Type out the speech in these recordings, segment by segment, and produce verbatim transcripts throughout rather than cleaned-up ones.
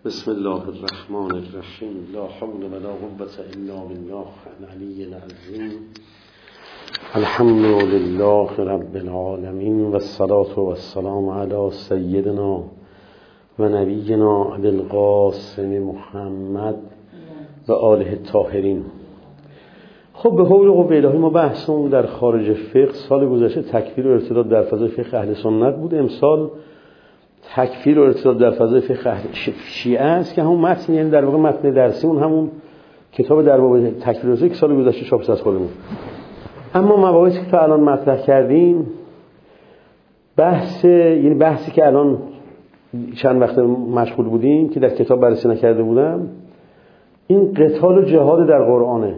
بسم الله الرحمن الرحیم. لا حول ولا قوة الا بالله العلی العظیم. الحمد لله رب العالمین و الصلاة و السلام علی سیدنا و نبینا ابی القاسم محمد و آله الطاهرین. خب به حول قوه الهی ما بحثمون در خارج فقه سال گذشته تکفیر و ارتداد در فضای فقه اهل سنت بود. امسال تکفیر و ارتداد در فضای فقه شیعه است که همون متن، یعنی در واقع متن درسیمون همون کتاب در باب تکفیر و ارتداد که سال گذشته چاپ از خودمون. اما مباحثی که تا الان مطرح کردیم، بحث یعنی بحثی که الان چند وقت مشغول بودیم که در کتاب بررسی نکرده بودم، این قتال و جهاد در قرآنه.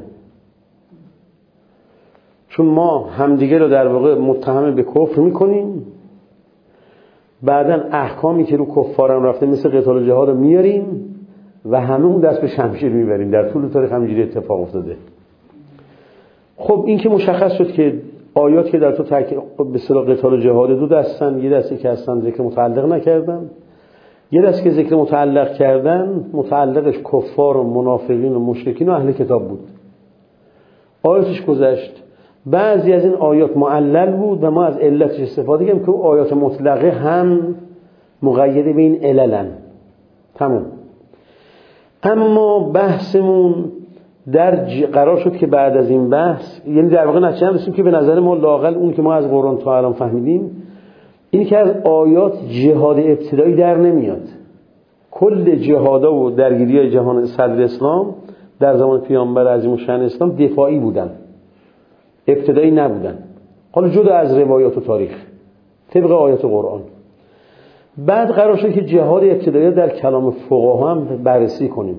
چون ما همدیگه رو در واقع متهم به کفر میکنیم، بعدن احکامی که رو کفارم رفته مثل قتال و جهاد رو میاریم و همه اون دست به شمشیر میبریم. در طول تاریخ همینجوری اتفاق افتاده. خب این که مشخص شد که آیات که در تو تک... به اصطلاح قتال و جهاد دو دستن، یه دستی که اصلا ذکر متعلق نکردن، یه دست که ذکر متعلق کردن متعلقش کفار و منافقین و مشرکین و اهل کتاب بود. آیاتش گذشت. بعضی از این آیات معلل بود و ما از علتش استفاده کردیم که آیات مطلقه هم مقیده به این عللن. تمام. اما بحثمون در ج... قرار شد که بعد از این بحث، یعنی در واقع نتیجه رسیدیم که به نظر ما لااقل اون که ما از قرآن تا الان فهمیدیم اینی که از آیات جهاد ابتدایی در نمیاد. کل جهادا و درگیری‌های جهان صدر اسلام در زمان پیامبر عظیم الشأن اسلام دفاعی بودن، ابتدایی نبودن. حالا جدا از روایات و تاریخ طبق آیات قرآن. بعد قرار شد که جهاد ابتدایی در کلام فقها هم بررسی کنیم.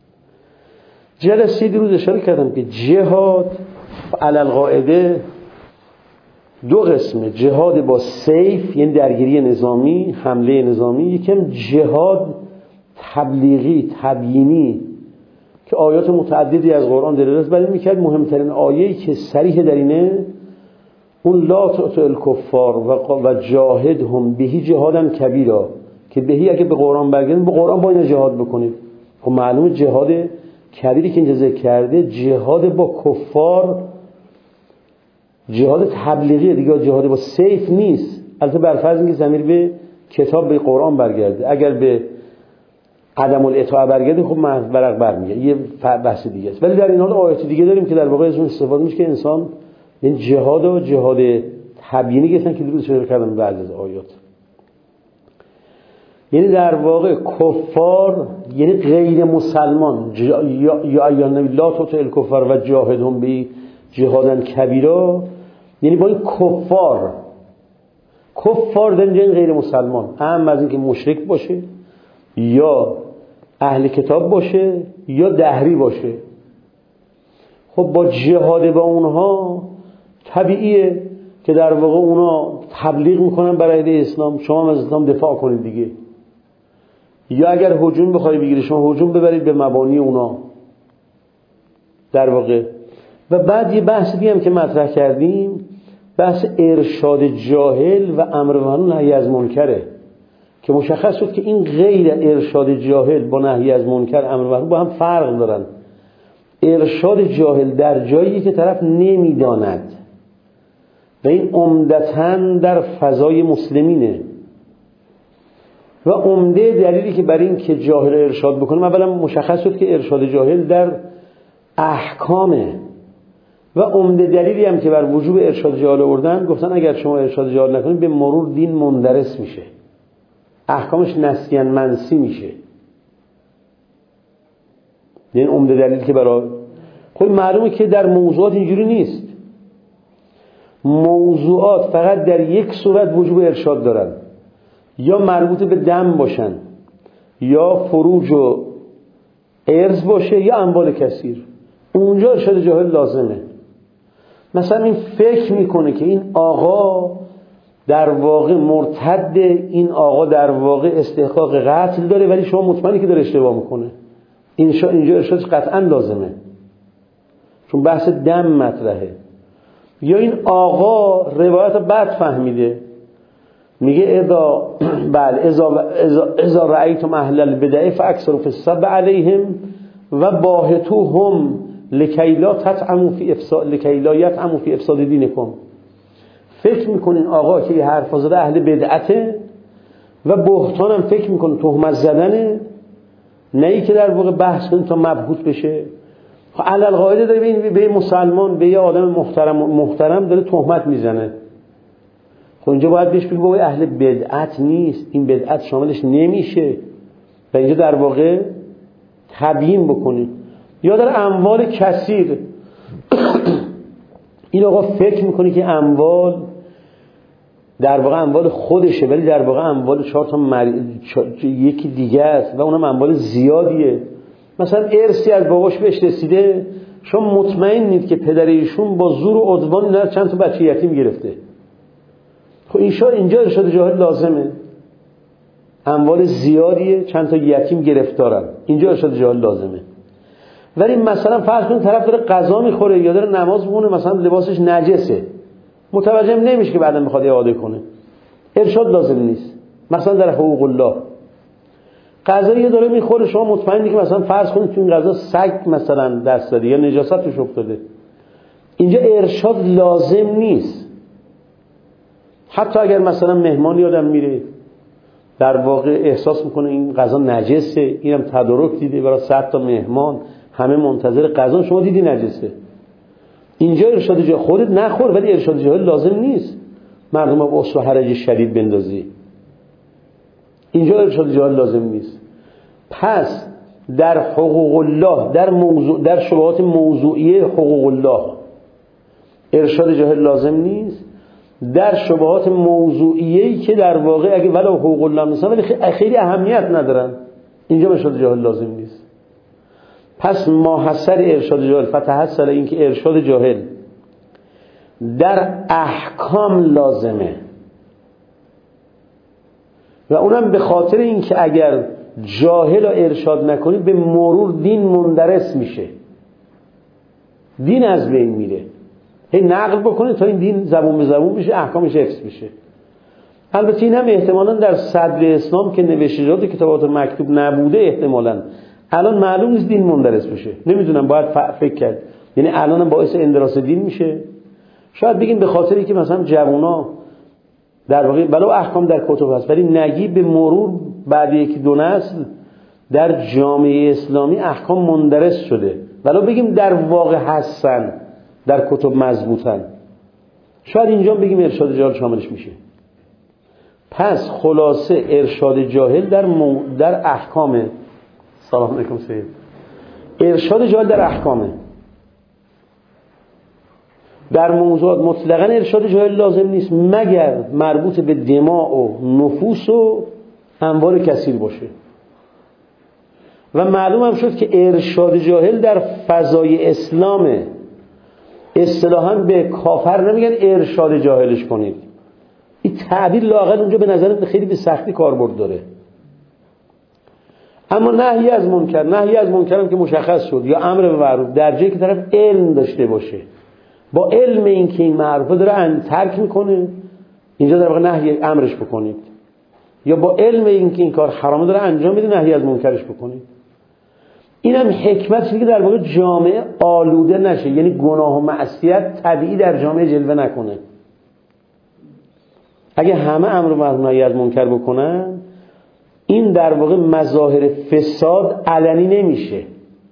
جلسه دیروز اشاره کردم که جهاد علی القاعده دو قسمه: جهاد با سیف یعنی درگیری نظامی، حمله نظامی، یکم جهاد تبلیغی تبیینی که آیات متعددی از قرآن دلالت بر این می‌کرد. مهمترین آیه‌ای که صریح در اینه اون لا تؤتوا الکفار و جاهدهم بهی جهادا کبیرا، که بهی اگه به قرآن برگردید به قرآن با این جهاد بکنید. خب معلومه جهاد کبیری که اینجا ذکر کرده جهاد با کفار، جهاد تبلیغیه دیگه، جهاد با سیف نیست. البته بر فرض اینکه ضمیر به کتاب به قرآن برگرده. اگر به عدم الاطاعه برگرده خب ورق برمیگه، یه بحث دیگه است. ولی در این حال آیات دیگه داریم که در واقع از اون استفاده میشه که انسان این جهاد و جهاد تبیینی گفتن که دیروز اشاره کردم بعضی از آیات، یعنی در واقع کفار یعنی غیر مسلمان، یا ایها النبی لا تطع الکفار و جاهدهم به جهادا کبیرا، یعنی با این کفار کفار در اینجا غیر مسلمان، اهم از اینکه مشرک باشه یا اهل کتاب باشه یا دهری باشه. خب با جهاد با اونها طبیعیه که در واقع اونا تبلیغ میکنن برای اسلام، شما هم از اسلام دفاع کنید دیگه. یا اگر هجوم بخوای بگیری شما هجوم ببرید به مبانی اونا در واقع. و بعد یه بحث دیگه هم که مطرح کردیم، بحث ارشاد جاهل و امر بالمعروف و نهی از منکره که مشخص شد که این غیر ارشاد جاهل با نهی از منکر امر بالمعروف با هم فرق دارن. ارشاد جاهل در جایی که طرف نمیداند و این عمدتاً در فضای مسلمینه و عمده دلیلی که برای این که جاهل ارشاد بکنیم، اولا مشخص شد که ارشاد جاهل در احکامه و عمده دلیلی هم که بر وجوب ارشاد جاهل آوردن، گفتن اگر شما ارشاد جاهل نکنید به مرور دین مندرس میشه، احکامش نسیان منسی میشه. این عمده دلیل که برای خب معلومه که در موضوعات اینجوری نیست. موضوعات فقط در یک صورت وجوب ارشاد دارن، یا مربوط به دم باشن یا فروج و ارث باشه یا اموال کثیر، اونجا ارشاد جاهل لازمه. مثلا این فکر میکنه که این آقا در واقع مرتد، این آقا در واقع استحقاق قتل داره، ولی شما مطمئنی که داره اشتباه میکنه، اینجا ارشادش قطعا لازمه چون بحث دم مطرحه. یا این آقا روایت بد فهمیده، میگه اذا بله اذا اذا, اذا رأیتم اهل البدع فاکثروا فی السب علیهم و باهتوهم لکی لا تطعموا فی افساد لکی لا یطعموا فی افساد دینکم. فکر میکنین آقا که یه حرف زده اهل بدعته و بهتان هم فکر میکنین تهمت زدنه، نه ای که در واقع بحث کنین تا مبهوت بشه. خب علل قاعده داره به مسلمان، به یه آدم محترم محترم داره تهمت میزنه. خب اینجا باید بهش بگی بابا اهل بدعت نیست، این بدعت شاملش نمیشه و اینجا در واقع تبیین بکنید. یا در اموال کثیر این آقا فکر میکنه که اموال در واقع اموال خودشه ولی در واقع اموال چهار تا مر... چه... یکی دیگه است و اونم اموال زیادیه. مثلا ارثی از باباش بهش رسیده، شما مطمئنید که پدر ایشون با زور و عدوان اینا چند تا بچه یتیم گرفته. خب اینجا ارشاد جاهل لازمه، اموال زیادیه چند تا یتیم گرفتارن، اینجا ارشاد جاهل لازمه. ولی مثلا فرض کنید طرف داره غذا میخوره یا داره نماز میخونه، مثلا لباسش نجسه، متوجه نمیشه که بعدا میخواد اعاده کنه، ارشاد لازم نیست. مثلا در حقوق الله غذایی داره میخوره، شما مطمئنی که مثلا فرض کنید تو این غذا سگ مثلا دست داده یا نجاست توش افتاده، اینجا ارشاد لازم نیست. حتی اگر مثلا مهمانی آدم میره در واقع احساس میکنه این غذا نجسه، اینم تدارک دیده برای صد تا مهمان همه منتظر غذا، شما دیدی نجسه، اینجا ارشاد جاهل خودت نخور ولی ارشاد جاهل لازم نیست مردم با اصل و حرج شدید بندازی، اینجا ارشاد جاهل لازم نیست. پس در حقوق الله، در موضوع در شبهات موضوعی حقوق الله ارشاد جاهل لازم نیست. در شبهات موضوعیه‌ای که در واقع اگه ولو حقوق الله نیستن ولی خیلی اهمیت ندارن، اینجا ارشاد جاهل لازم نیست. پس ماحصل ارشاد جاهل فتحصل این که ارشاد جاهل در احکام لازمه و اونم به خاطر این که اگر جاهل رو ارشاد نکنید به مرور دین مندرس میشه، دین از بین میره. هی نقل بکنید تا این دین زبون به زبون بشه، احکامش حفظ بشه. البته این هم احتمالاً در صدر اسلام که نوشته‌جات کتابات مکتوب نبوده احتمالاً الان معلوم نیست دین مندرس بشه، نمیدونم، باید فکر کرد. یعنی الان هم باعث اندراس دین میشه. شاید بگیم به خاطری که مثلا جوونا در واقع ولو احکام در کتب هست ولی نگی به مرور بعد یکی دو نسل در جامعه اسلامی احکام مندرس شده، ولو بگیم در واقع هستن در کتب مضبوطن، شاید اینجا بگیم ارشاد جاهل شاملش میشه. پس خلاصه ارشاد جاهل در مو... در احکامه. سلام علیکم سید. ارشاد جاهل در احکامه. در موضوعات مطلقاً ارشاد جاهل لازم نیست مگر مربوط به دماء و نفوس و اموال کثیر باشه. و معلوم هم شد که ارشاد جاهل در فضای اسلامه. اصطلاحاً به کافر نمیگن ارشاد جاهلش کنید. این تعبیر لااقل اونجا به نظر خیلی به سختی کاربرد داره. اما نهی از منکر، نهی از منکر هم که مشخص شد، یا امر به معروف در جایی که طرف علم داشته باشه، با علم این که این معروفه داره ترک میکنه، اینجا در واقع نهی امرش بکنید. یا با علم این که این کار حرامه داره انجام میده، نهی از منکرش بکنید. اینم حکمت که در واقع جامعه آلوده نشه، یعنی گناه و معصیت طبیعی در جامعه جلوه نکنه. اگه همه امر به معروف نهی از منکر بکنن، این در واقع مظاهر فساد علنی نمیشه.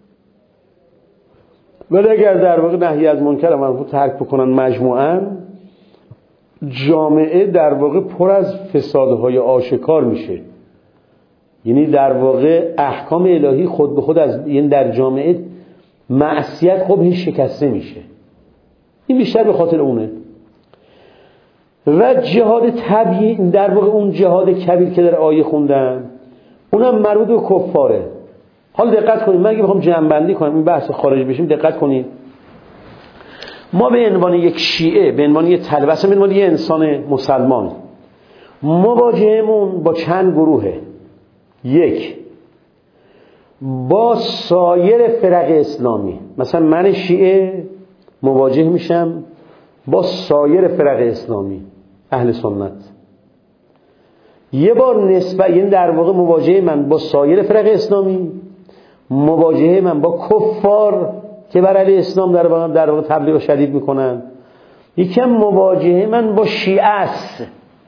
ولی اگر در واقع نهی از منکر و ترک بکنن مجموعاً، جامعه در واقع پر از فسادهای آشکار میشه. یعنی در واقع احکام الهی خود به خود از یعنی در جامعه معصیت خب هیچ شکسته میشه. این بیشتر به خاطر اونه. و جهاد طبیعی در واقع اون جهاد کبیر که در آیه خوندن اونم مربوط به کفاره. حالا دقت کنید، من اگه بخوام جمع‌بندی کنم این بحث خارج بشیم، دقت کنید. ما به عنوان یک شیعه، به عنوان یک طالب، اصلا به عنوان یک انسان مسلمان مواجهمون با چند گروهه. یک، با سایر فرق اسلامی. مثلا من شیعه مواجه میشم با سایر فرق اسلامی، اهل سنت. یه بار نسبت، یعنی در واقع مواجهه من با سایر فرق اسلامی، مواجهه من با کفار که بر علیه اسلام در واقع در واقع تبلیغ شدید میکنن، یکم مواجهه من با شیعه است.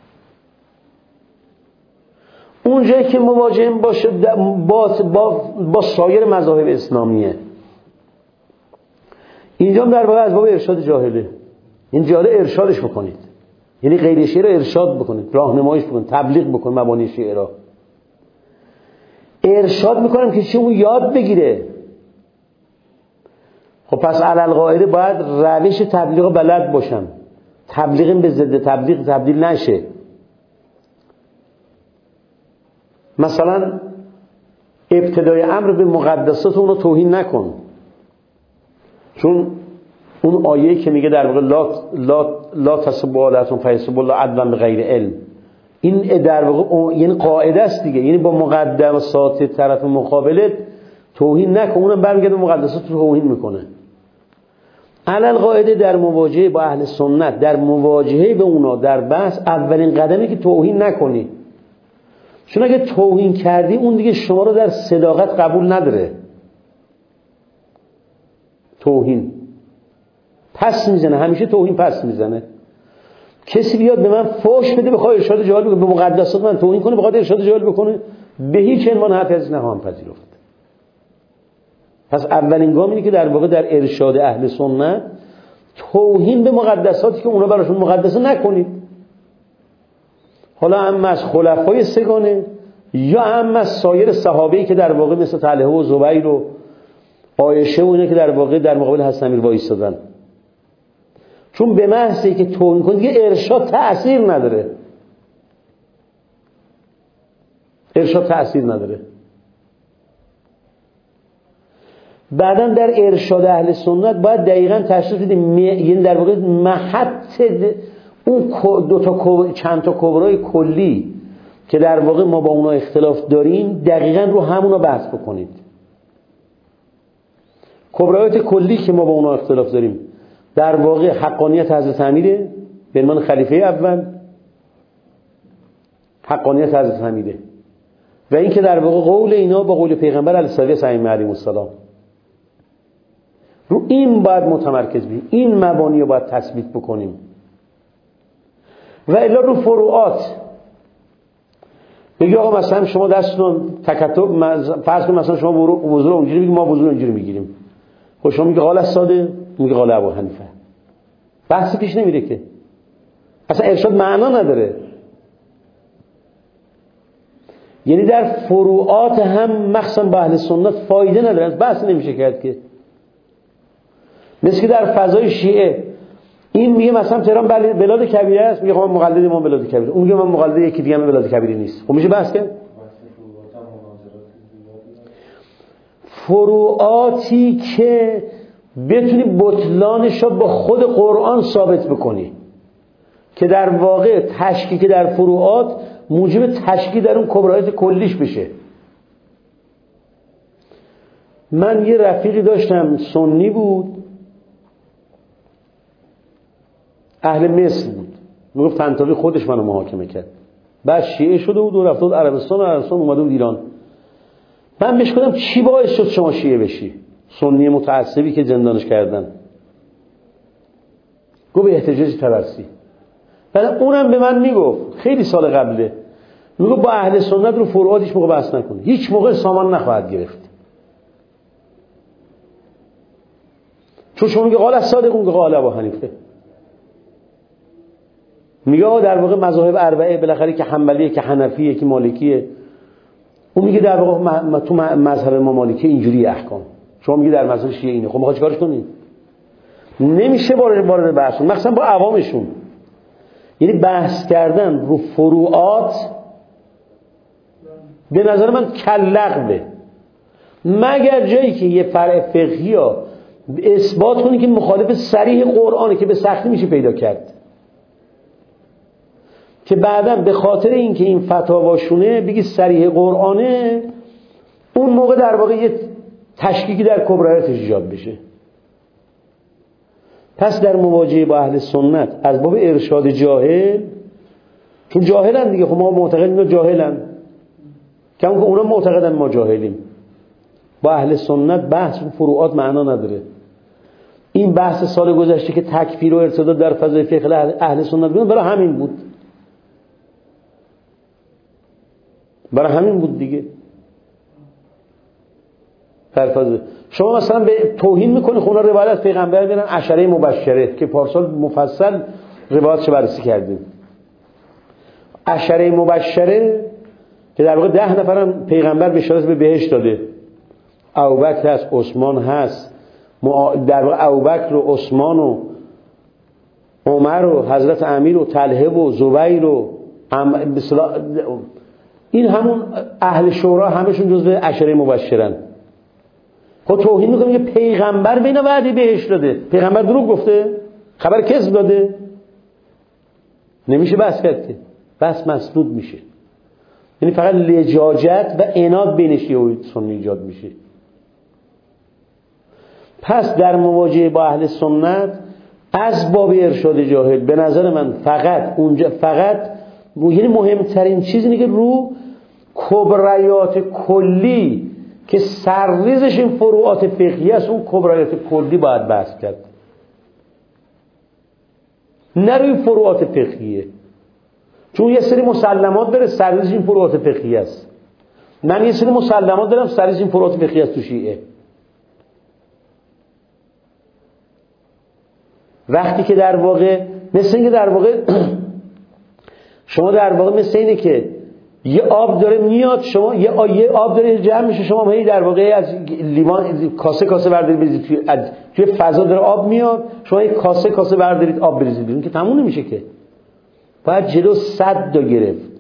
اونجایی که مواجهه باشه با, با, با سایر مذاهب اسلامیه، اینجا در واقع از باب ارشاد جاهله. این جاهله ارشادش بکنید، یعنی غیر شیعه رو ارشاد بکنید، راهنماییش بکنید، تبلیغ بکنید مبانی شیعه را. ارشاد میکنم که چه اون یاد بگیره. خب پس علل قاعده باید روش تبلیغ بلد باشم، تبلیغ به ضد تبلیغ تبدیل نشه. مثلا ابتدای امر به مقدسات اونو توهین نکن، چون اون آیه که میگه در واقع لا لا لا تسبوا علیهم فیسبوا الله عدوا بغیر علم، این در واقع یعنی قاعده است دیگه، یعنی با مقدسات طرف مقابلت توهین نکن، اونم برمیگرده مقدسات رو توهین میکنه. علل قاعده در مواجهه با اهل سنت، در مواجهه به اونا در بحث، اولین قدمی که توهین نکنی، چون اگه توهین کردی اون دیگه شما رو در صداقت قبول نداره. توهین پس میزنه، همیشه توهین پس میزنه. کسی بیاد به من فوش بده بخواد ارشاد جاهل بکنه، به مقدسات من توهین کنه بخواد ارشاد جاهل بکنه، به هیچ عنوان حرفی از نخواهم پذیرفت. پس اولین گام اینه که در واقع در ارشاد اهل سنت توهین به مقدساتی که اونا براشون مقدسه نکنید. حالا هم از خلفای سگانه یا هم از سایر صحابه‌ای که در واقع مثل طلحه و زبیر و عایشه و اینا که در واقع در مقابل حسن امیر وایسادن. چون به محضی که توهین کنید دیگه ارشاد تأثیر نداره، ارشاد تأثیر نداره. بعداً در ارشاد اهل سنت باید دقیقاً تشخیص بدیم، یعنی در واقع محط اون دو تا چند تا کبرای کلی که در واقع ما با اونا اختلاف داریم دقیقاً رو همونا بحث بکنید. کبرایات کلی که ما با اونا اختلاف داریم در واقع حقانیت حضرت امیره به عنوان خلیفه اول، حقانیت حضرت امیره، و این که در واقع قول اینا با قول پیغمبر علیه السلام السلام رو این باید متمرکز بشیم، این مبانی رو باید تثبیت بکنیم. و الا رو فروعات بگی آقا مثلا شما دستتون تکتب، فرض کن مثلا شما وضو رو اونجوری بگید ما وضو رو اینجوری میگیریم، خب شما میگه قال الساده، میگه قال ابو حنیفه، بحثی پیش نمیره که، اصلا ارشاد معنا نداره. یعنی در فروعات هم مخصوصا با اهل سنت فایده نداره، از بحث نمیشه کرد که. مثل که در فضای شیعه این میگه مثلا تهران بلاد کبیره است، میگه من مقلد امام بلاد کبیره، اون میگه من مقلد یکی دیگه هم بلاد کبیره نیست. خب میشه بحث کرد. فروعاتی که بتونی بطلانش رو با خود قرآن ثابت بکنی، که در واقع تشکیک در فروعات موجب تشکیک در اون کبرایات کلیش بشه. من یه رفیقی داشتم سنی بود، اهل مصر بود، میگفت طنطاوی خودش منو محاکمه کرد، بعد شیعه شده بود و رفته بود عربستان و عربستان اومده بود ایران. من بهش گفتم چی باعث شد شما شیعه بشی؟ سنی متعصبی که زندانش کردن. گفت به احتجاج تبرسی. بعد اونم به من میگفت خیلی سال قبله، میگفت با اهل سنت رو فروعات هیچ موقع بحث نکن، هیچ موقع سامان نخواهد گرفت. چون شما میگه قال الصادق، اون قال ابو حنیفه. میگه در واقع مذاهب اربعه بالاخره که حنبلیه که حنفیه که مالکیه، اون میگه در واقع تو مذهب ما مالکی اینجوری احکام، شما میگه در مذهب شیعه اینه. خب میخواد چیکارش کنید؟ نمیشه وارد وارد بحث، مثلا با عوامشون. یعنی بحث کردن رو فروعات به نظر من کلغبه، مگر جایی که یه فرع فقهی ها اثبات کنی که مخالف صریح قرآنه که به سختی میشه پیدا کرد، که بعدا به خاطر اینکه این فتاواشونه بگی صریح قرآنه، اون موقع در واقع یه تشکیکی در کبرایات ایجاد بشه. پس در مواجهه با اهل سنت از باب ارشاد جاهل چون جاهلن دیگه. خب ما معتقدیم اینا جاهلن، کما که اونا معتقدن ما جاهلیم. با اهل سنت بحث و فروعات معنا نداره. این بحث سال گذشته که تکفیر و ارتداد در فضای فقه اهل سنت بود برای همین بود، برای همین بود دیگه. شما مثلا به توهین میکنی خونا روایت از پیغمبر میرن عشره مبشره که پارسال مفصل روایتش بررسی کردیم. عشره مبشره که در واقع ده نفرم پیغمبر بشارت به بهشت داده. ابوبکر هست، عثمان هست، در واقع ابوبکر و عثمان و عمر و حضرت امیر و طلحه و زبیر و این همون اهل شورا همشون جزو عشره مبشرن. خب توهین میکنه که پیغمبر به اینا وعده بهشت داده. پیغمبر دروغ گفته؟ خبر کذب داده؟ نمیشه بحث کرد که، بحث مسدود میشه. یعنی فقط لجاجت و عناد بین شیعه و سنی ایجاد میشه. پس در مواجهه با اهل سنت از باب ارشاد جاهل به نظر من فقط اونجا فقط یعنی مهمترین چیز اینه که رو کبریات کلی که سرریزش این فروعات فقهی است، اون کبریات کلی باید بحث کرد، نه روی فروعات فقهیه. چون یه سری مسلمات داره سرریزش این فروعات فقهی است. من یه سری مسلمات دارم سرریزش این فروعات فقهی است تو شیعه. وقتی که در واقع مثل اینکه در واقع شما در واقع مثل اینه که یه آب داره میاد، شما یه یه آب داره جمع میشه، شما هی در واقع از لیوان کاسه کاسه بردارید بریزید توی توی فضا داره آب میاد، شما یه کاسه کاسه بردارید آب بریزید بیرون که تموم نمیشه که. باید جلو صد تا گرفت،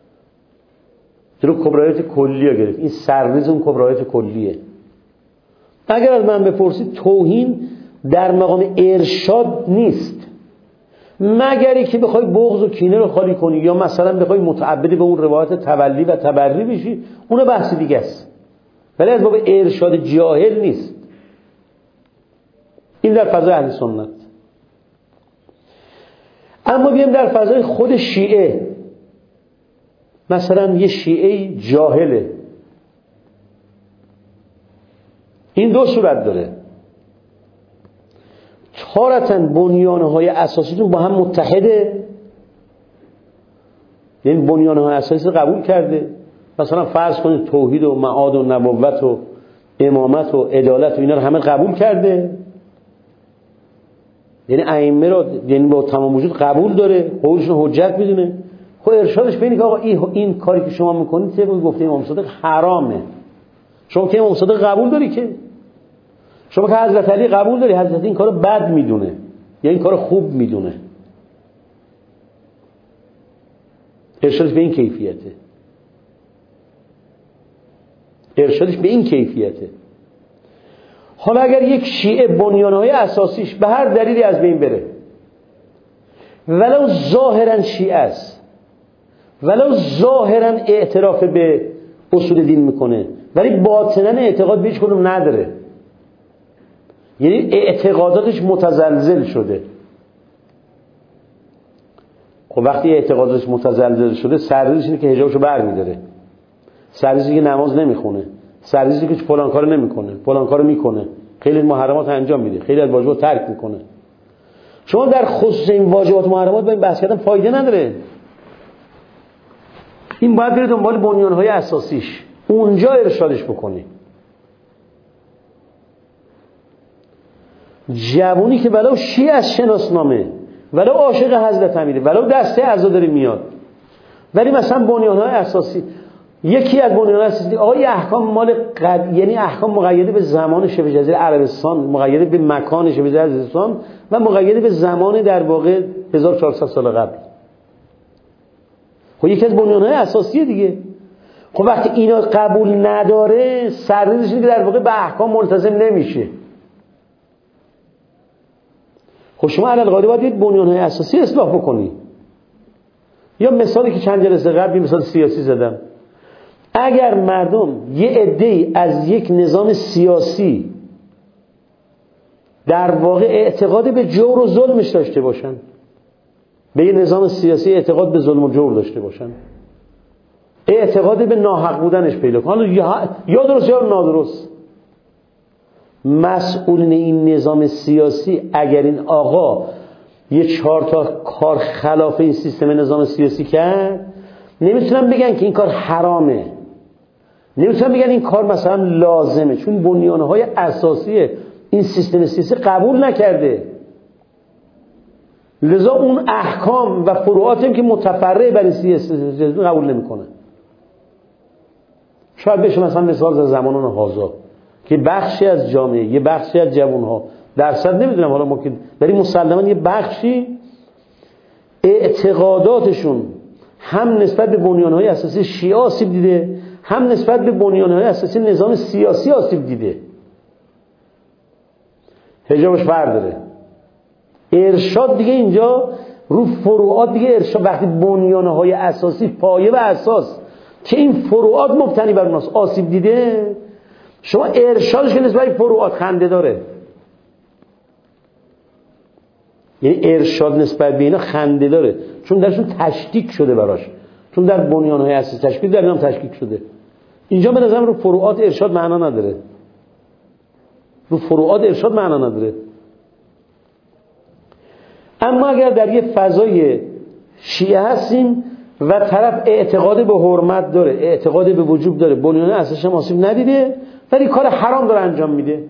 جلو کبرایات کلی ها گرفت. این سرریز اون کبرایات کلیه. اگر از من بپرسید توهین در مقام ارشاد نیست، مگری که بخوای بغض و کینه رو خالی کنی یا مثلا بخوای متعبدی به اون روایت تولی و تبری بشی، اون بحث دیگه است، ولی از باب ارشاد جاهل نیست. این در فضای اهل سنت. اما بیایم در فضای خود شیعه، مثلا یه شیعه جاهله. این دو صورت داره. تارتاً بنیانهای اساسیتون با هم متحده، یعنی بنیانهای اساسی رو قبول کرده. مثلا فرض کنید توحید و معاد و نبوت و امامت و عدالت و اینا رو همه قبول کرده، یعنی ائمه رو یعنی با تمام وجود قبول داره، قولشون حجت میدونه. خب ارشادش ببینید که آقا این, این کاری که شما میکنید طبق گفته امام صادق حرامه. شما که امام صادق قبول داری که؟ شما که حضرت علی قبول داری؟ حضرت علی این کارو بد میدونه یا این کارو خوب میدونه؟ ارشادش به این کیفیته. ارشادش به این کیفیته. حالا اگر یک شیعه بنیانهای اساسیش به هر دلیلی از بین بره، ولو ظاهرا شیعه است، ولو ظاهرا اعتراف به اصول دین میکنه، ولی باطنا اعتقاد به هیچ کدوم نداره، یعنی اعتقاداتش متزلزل شده. خب وقتی اعتقاداتش متزلزل شده، سرریزش اینه که حجابشو برمی‌داره، سرریزی که نماز نمیخونه، سرریزی که فلان کارو نمیکنه، فلان کارو میکنه، خیلی محرمات انجام میده، خیلی از واجبات ترک میکنه. شما در خصوص این واجبات محرمات با این بحث کردن فایده نداره. این باید بره دنبال بنیانهای اساسیش، اونجا ارشادش بکنی. جوونی که ولو شیعه از شناسنامه، ولو عاشق حضرت امیره، ولو دسته عزاداری میاد، ولی مثلا بنیانهای اساسی، یکی از بنیانهای اساسی آقا این احکام مال قد... یعنی احکام مقیده به زمان شبه جزیره عربستان، مقیده به مکان شبه جزیره عربستان و مقیده به زمان در واقع هزار و چهارصد سال قبل. خب یکی از بنیانهای اساسی دیگه. خب وقتی اینا قبول نداره، سرریزش اینه که در واقع به احکام ملتزم نمیشه. خب شما علی القاعده باید یک بنیانهای اساسی اصلاح بکنی. یا مثالی که چند جلسه قبل مثال سیاسی زدم، اگر مردم یه عده‌ای از یک نظام سیاسی در واقع اعتقاد به جور و ظلمش داشته باشن، به یه نظام سیاسی اعتقاد به ظلم و جور داشته باشن، اعتقاد به ناحق بودنش پیدا کنن، حالا یا درست یا نادرست. مسئولین این نظام سیاسی اگر این آقا یه چهار تا کار خلاف این سیستم نظام سیاسی کرد، نمیتونن بگن که این کار حرامه، نمیتونن بگن این کار مثلا لازمه، چون بنیانهای اساسی این سیستم سیاسی قبول نکرده. لذا اون احکام و فروعاتی که متفرع بر این سیاسی قبول نمیکنه. شاید بشه مثلا مثال از زمانان هازا که بخشی از جامعه، یه بخشی از جوانها، درصد نمیدونم حالا ممکن ولی مسلماً یه بخشی اعتقاداتشون هم نسبت به بنیانهای اساسی شیعه آسیب دیده، هم نسبت به بنیانهای اساسی نظام سیاسی آسیب دیده. حجابش فرق داره. ارشاد دیگه اینجا رو فروعات دیگه ارشاد، وقتی بنیانهای اساسی پایه و اساس که این فروعات مبتنی بر اوناست آسیب دیده، شما ارشادش که نسبت به فروعات خنده داره. یعنی ارشاد نسبت به اینا خنده داره، چون درشون تشکیک شده براش، چون در بنیانهای اساسی تشکیک در اینام تشکیک شده. اینجا به نظرم رو فروعات ارشاد معنا نداره، رو فروعات ارشاد معنا نداره. اما اگر در یه فضای شیعه هستیم و طرف اعتقاد به حرمت داره، اعتقاد به وجوب داره، بنیان اساسش آسیب ندیده ولی کار حرام داره انجام میده،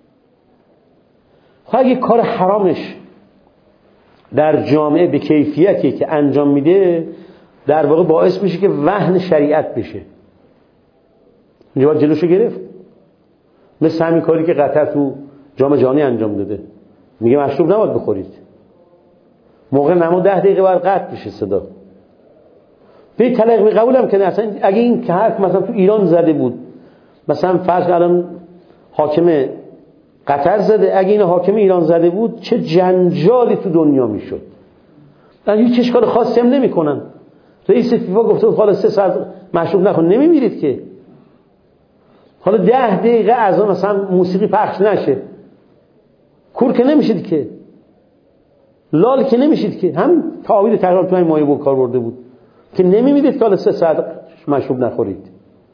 خب اگه کار حرامش در جامعه به کیفیتی که انجام میده در واقع باعث میشه که وهن شریعت بشه، اینجا باید جلوشو گرفت. مثل همین کاری که قطر تو جام جهانی انجام داده، میگه مشروب نباید بخورید، موقع نماز ده دقیقه بعد قطع بشه صدا. به طلاق می قبولم که اصلا اگه این که حرف مثلا تو ایران زده بود، مثلا فرض الان حاکم قطر زده، اگه این حاکم ایران زده بود چه جنجالی تو دنیا میشد. من هیچ اشکال خاصی هم نمیکنن. رئیس فیفا گفته بود حالا سه ساعت مشروب نخون، نمیمیرید که. حالا ده دقیقه از اون مثلا موسیقی پخش نشه، کور که نمیشید که، لال که نمیشید که. هم تعویض تقریبا تو این مایه با کار برده بود که نمیمیدید که حالا سه ساعت مشروب نخورید.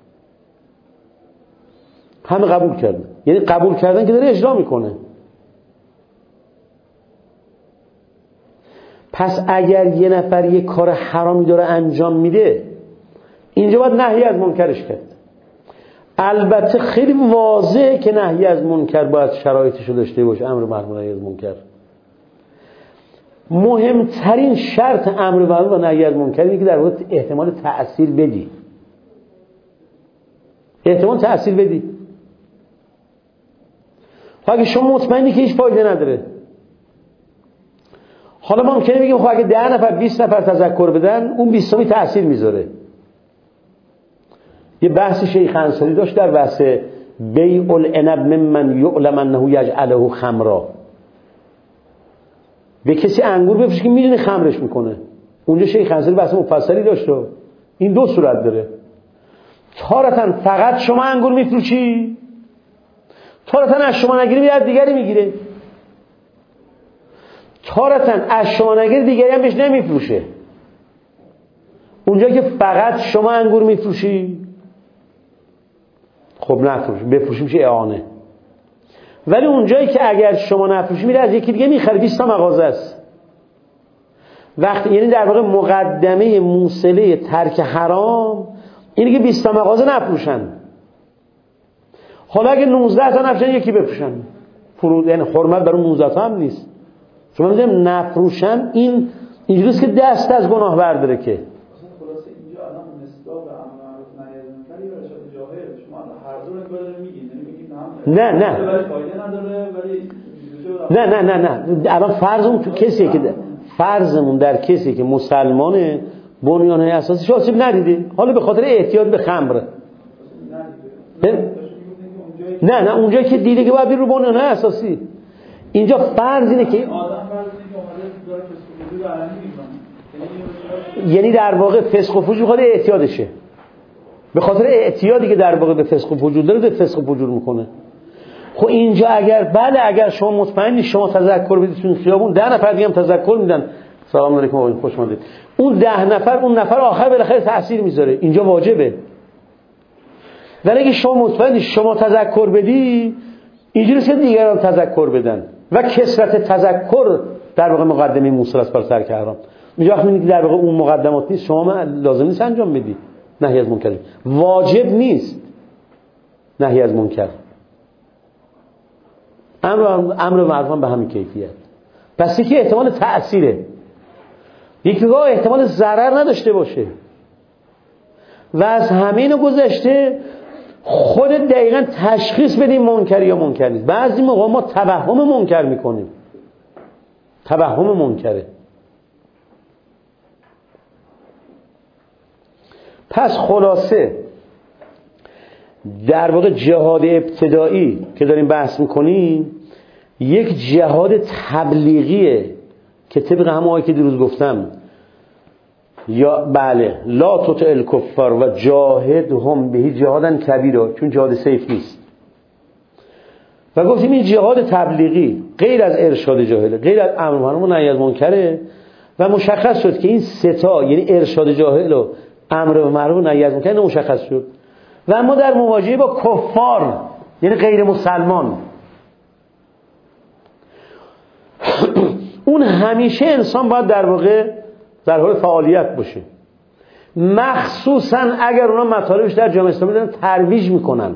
همه قبول کردن، یعنی قبول کردن که داره اجرا میکنه. پس اگر یه نفر یه کار حرامی داره انجام میده، اینجا باید نهی از منکرش کرد. البته خیلی واضحه که نهی از منکر باید شرایطشو داشته باشه، امر معروف و نهی از منکر. مهمترین شرط امر معروف و نهی از منکر اینه که در واقع احتمال تأثیر بدی، احتمال تأثیر بدی. خب اگه شما مطمئنی که هیچ فایده نداره، حالا ما ممکنه بگیم خب اگه ده نفر بیست نفر تذکر بدن، اون بیستمی تأثیر میذاره. یه بحث شیخ انصاری داشت در بحث بیع العنب ممن یعلم انه یجعله خمرا. به کسی انگور بفروش که میدونه خمرش میکنه. اونجا شیخ انصاری بحث مفصلی داشت. این دو صورت داره. تارتاً فقط شما انگور میفروشی، تارتاً از شما نگیری میاد دیگری میگیره، تارتاً از شما نگیری دیگری هم بهش نمیفروشه. اونجا که فقط شما انگور میفروشی، خب نفروش، بفروشی میشه اعانه. ولی اونجایی که اگر شما نفروشی میره از یکی دیگه میخره، بیست تا مغازه است. وقتی یعنی در واقع مقدمه موصله ترک حرام اینه که بیست تا مغازه نفروشن. حالا اگه نوزده تا نفروشن یکی بفروشن، فرود یعنی حرمت بر اون نوزده تا هم نیست. شما میگم نفروشن، این اینجوریه که دست از گناه برداره که خلاصه اینجا الان مصداق امر معروف نهی از منکر یا ارشاد جاهل، شما هر دو رو دارید میگید، یعنی میگید نه نه ولی فایده نداره، ولی نه نه نه نه الان فرضمون تو کسی که فرضمون در کسی که مسلمانه، بنیانهای اساسیش آسیب ندیده، حالا به خاطر احتیاط به خمر، نه نه اونجایی که دیده که باید بیر رو بنیانهای اساسی. اینجا فرض اینه که آدم فرض اینه که اومده داره فسق و فجور علنی میکنه، یعنی در واقع فسق و فجور به خاطر اعتیادشه، به خاطر اعتیادی که در واقع به فسق و فجور داره، به فسق و فجور میکنه. خب اینجا اگر بله اگر شما مطمئنی شما تذکر بدید تو خیابون، ده نفر دیگه هم تذکر میدن، سلام علیکم آقایون، خوش اومدید. اون ده نفر، اون نفر آخر بالاخره تأثیر میذاره، اینجا واجبه. ولی اگه شما مطمئنی شما تذکر بدی، اینجوری که دیگران تذکر بدن و کثرت تذکر در واقع مقدمه موصل است بر ترک حرام. اینجا وقتی میگی در واقع اون مقدمات نیست، شما لازم نیست انجام بدی نهی از منکر، واجب نیست نهی از منکر. امر امر معروف به همین کیفیت. پس یکی احتمال تأثیره، یکی گاه احتمال ضرر نداشته باشه. و از همینو گذشته خود دقیقاً تشخیص بدیم منکر یا منکر نیست. بعضی موقع ما توهم منکر میکنیم، توهم منکره. پس خلاصه در واقع جهاد ابتدایی که داریم بحث میکنیم یک جهاد تبلیغیه که طبق همون آیه که دیروز گفتم، یا بله لا تطع الکفار و جاهدهم به جهادا کبیرا، چون جهاد سیف نیست. و گفتیم این جهاد تبلیغی غیر از ارشاد جاهله، غیر از امر معروف و نهی از منکره و مشخص شد که این سه تا یعنی ارشاد جاهل و امر معروف و نهی از منکر مشخص شد. و اما در مواجهه با کفار یعنی غیر مسلمان، اون همیشه انسان باید در واقع در حال فعالیت باشه، مخصوصا اگر اونا مطالبش در جامعه اسلامی دارن ترویج میکنن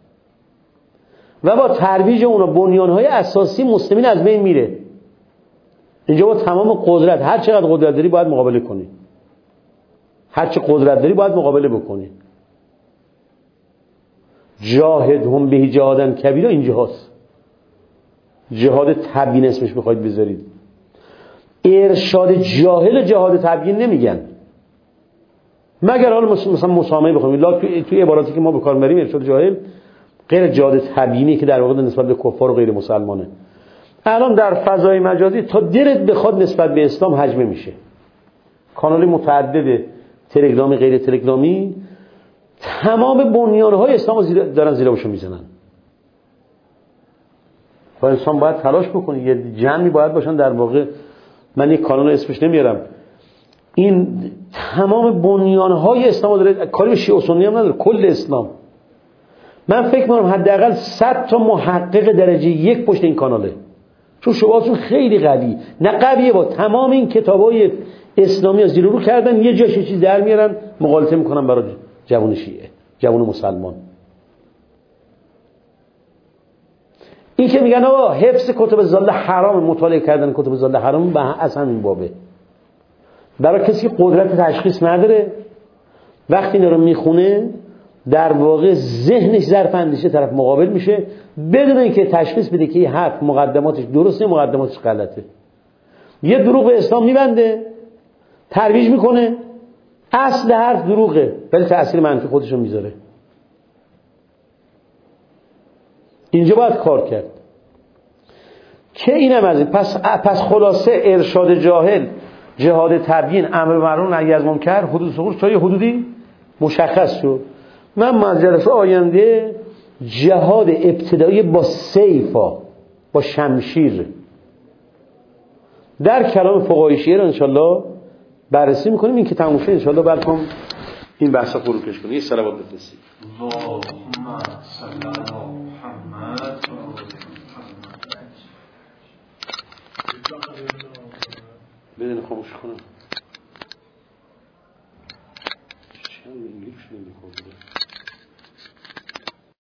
و با ترویج اونا بنیانهای اساسی مسلمین از بین میره. اینجا با تمام قدرت، هر چقدر قدرت داری باید مقابله کنی، هر چه قدرت داری باید مقابله بکنی. جاهدهم به جهادا کبیرا اینجاست، جهاد تبیین اسمش بخواید بذارید. ارشاد جاهل جهاد تبیین نمیگن، مگر حالا مثلا مسامحه بخوایم. لا توی توی عباراتی که ما به کار میبریم ارشاد جاهل غیر جهاد تبیینی که در واقع نسبت به کفار و غیر مسلمانه. الان در فضای مجازی تا دلت بخواد نسبت به اسلام هجمه میشه، کانال متعدد تلگرامی غیر تلگرامی تمام بنیانهای اسلام زیر دارن زیرابشو میزنن. و انسان باید تلاش بکنه، یه جمعی باید باشن در واقع. من یک کانال اسمش نمیارم، این تمام بنیانهای اسلام داره، کاری به شیعه و سنی هم نداره، کل اسلام. من فکر می‌کنم حداقل صد تا محقق درجه یک پشت این کاناله، چون شبهاتشون خیلی قوی، نه قویه با تمام این کتابای اسلامی ها زیر رو کردن، یه جاش چیز در میارن مغالطه میکنن برای جوان شیعه، جوان مسلمان. این که میگن آقا حفظ کتب ضاله حرام، مطالعه کردن کتب ضاله حرام، به از همین بابه. برای کسی که قدرت تشخیص نداره وقتی اینا رو میخونه در واقع ذهنش ظرف اندیشه طرف مقابل میشه بدون اینکه تشخیص بده که این حرف مقدماتش درسته مقدماتش غلطه. یه دروغ به اسلام میبنده، ترویج میکنه، اصل حرف دروغه ولی تأثیر منفی خودشون میذاره. اینجا باید کار کرد که اینم از این. پس پس خلاصه ارشاد جاهل، جهاد تبیین، امر معروف نهی از منکر، حدود ظهور تا یه حدودی مشخص شد. من از جلسه آینده جهاد ابتدایی با سیفا، با شمشیر در کلام فقهای شیعه رو انشالله بررسی میکنیم. این که تموم شد انشالله بلکم این بحثا فروکش کنیم. یه صلوات بفرستید. اللهم صل علی محمد. بدون خاموش کنم چه انگلیش نمیخوره.